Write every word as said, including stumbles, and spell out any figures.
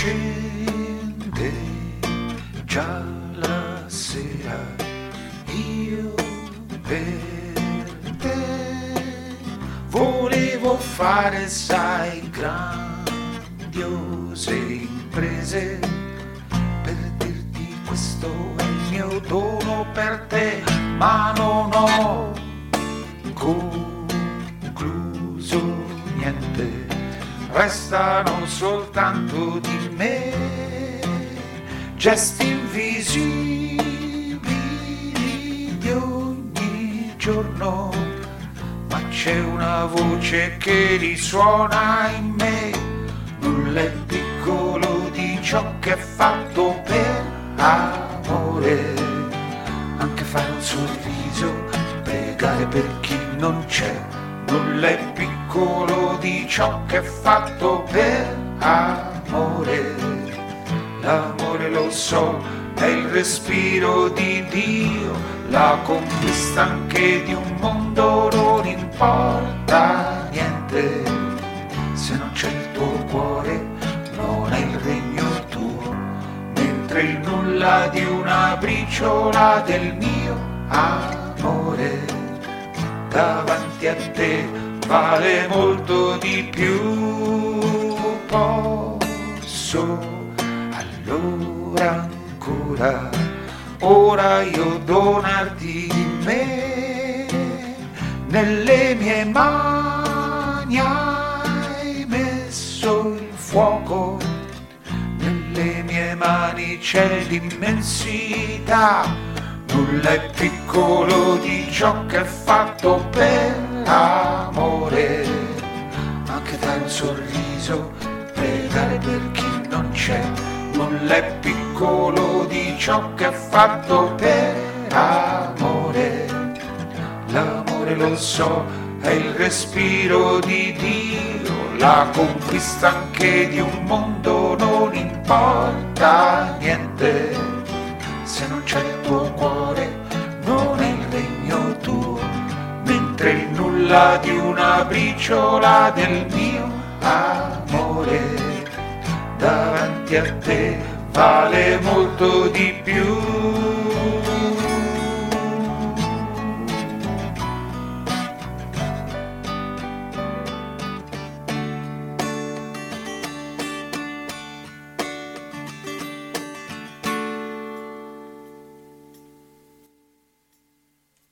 scende già la sera, io per te volevo fare, sai, grandiose imprese, per dirti questo è il mio dono per te, ma non ho concluso niente, restano soltanto di me gesti invisibili di ogni giorno, ma c'è una voce che risuona in me, nulla è piccolo di ciò che è fatto per amore, anche fare un sorriso, pregare per chi non c'è, nulla è piccolo di ciò che è fatto per amore, l'amore lo so, è il respiro di Dio, la conquista anche di un mondo, non importa niente, se non c'è il tuo cuore non è il regno tuo, mentre il nulla di una briciola del mio amore davanti a te vale molto di più. Posso allora ancora, ora io donarti me, nelle mie mani hai messo il fuoco, nelle mie mani c'è l'immensità, nulla è piccolo di ciò che è fatto per amore, anche dare un sorriso, pregare per chi non c'è, nulla è piccolo di ciò che è fatto per amore, l'amore lo so, è il respiro di Dio, la conquista anche di un mondo, non importa niente, se non c'è il tuo cuore non è il regno tuo, mentre il nulla di una briciola del mio amore davanti a te vale molto di più.